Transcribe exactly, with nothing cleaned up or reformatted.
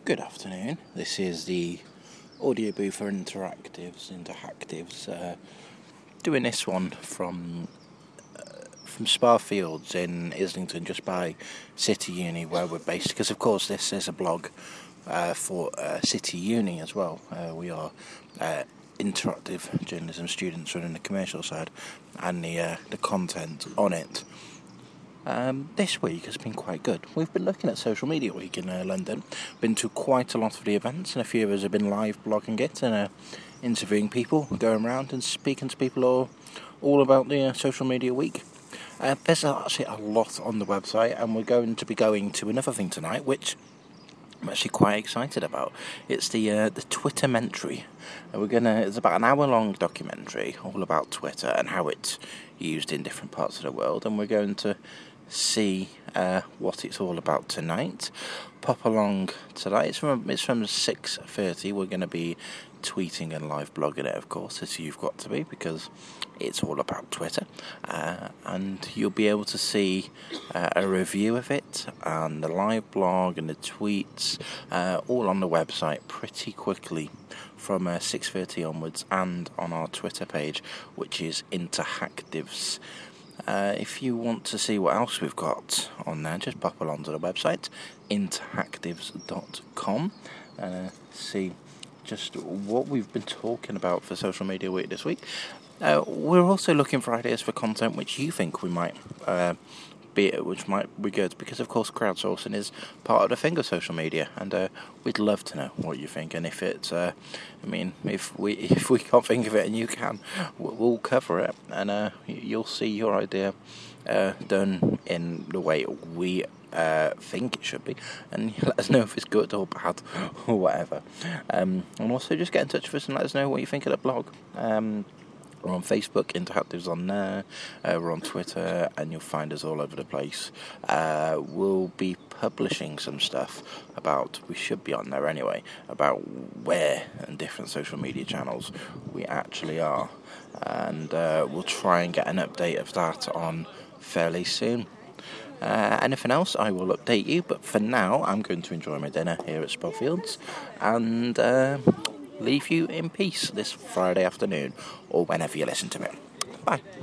Good afternoon. This is the audio booth for Interactives, Interactives, uh, doing this one from uh, from Spa Fields in Islington, just by City Uni, where we're based. Because of course, this is a blog uh, for uh, City Uni as well. Uh, we are uh, interactive journalism students running the commercial side and the uh, the content on it. Um, this week has been quite good. We've been looking at Social Media Week in uh, London, been to quite a lot of the events, and a few of us have been live blogging it and uh, interviewing people, going around and speaking to people all, all about the uh, Social Media Week. Uh, there's actually a lot on the website, and we're going to be going to another thing tonight, which I'm actually quite excited about. It's the uh, the Twittermentary. Uh, we're gonna. It's about an hour long documentary all about Twitter and how it's used in different parts of the world, and we're going to see uh, what it's all about tonight. Pop along tonight. It's from it's from six thirty. We're going to be tweeting and live blogging it, of course, as you've got to be, because it's all about Twitter. Uh, and you'll be able to see uh, a review of it and the live blog and the tweets uh, all on the website pretty quickly from uh, six thirty onwards, and on our Twitter page, which is Interactives. Uh, if you want to see what else we've got on there, just pop along to the website, interactives dot com, and uh, see just what we've been talking about for Social Media Week this week. Uh, we're also looking for ideas for content which you think we might uh, be, which might be good, because of course crowdsourcing is part of the thing of social media, and uh, we'd love to know what you think. And if it's, uh, I mean, if we if we can't think of it and you can, we'll cover it, and uh, you'll see your idea uh, done in the way we uh, think it should be, and let us know if it's good or bad or whatever. Um, and also just get in touch with us and let us know what you think of the blog. Um, We're on Facebook, Interactives on there, uh, we're on Twitter, and you'll find us all over the place. Uh, we'll be publishing some stuff about, we should be on there anyway, about where and different social media channels we actually are. And uh, we'll try and get an update of that on fairly soon. Uh, anything else, I will update you, but for now, I'm going to enjoy my dinner here at Spa Fields, and Uh, leave you in peace this Friday afternoon, or whenever you listen to it. Bye.